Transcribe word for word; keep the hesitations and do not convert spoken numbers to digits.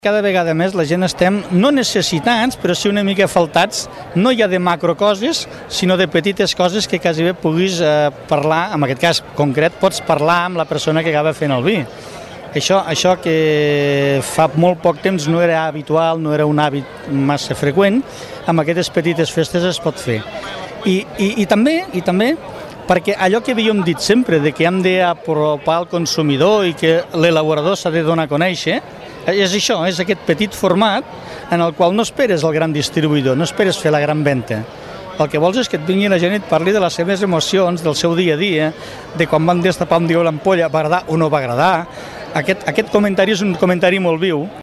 Cada vegada més la gent estem no necessitats, però sí una mica faltats, no ja de macrocoses, sinó de petites coses que quasi bé puguis eh, parlar, en aquest cas concret, pots parlar amb la persona que acaba fent el vi. Això, això que fa molt poc temps no era habitual, no era un hàbit massa freqüent, amb aquestes petites festes es pot fer. I, i, i també, i també perquè allò que havíem dit sempre, de que hem d'apropar al consumidor i que l'elaborador s'ha de donar a conèixer, és això, és aquest petit format en el qual no esperes el gran distribuïdor, no esperes fer la gran venda. El que vols és que et vingui la gent i et parli de les seves emocions, del seu dia a dia, de quan van destapar un dia l'ampolla, va agradar o no va agradar. Aquest, aquest comentari és un comentari molt viu.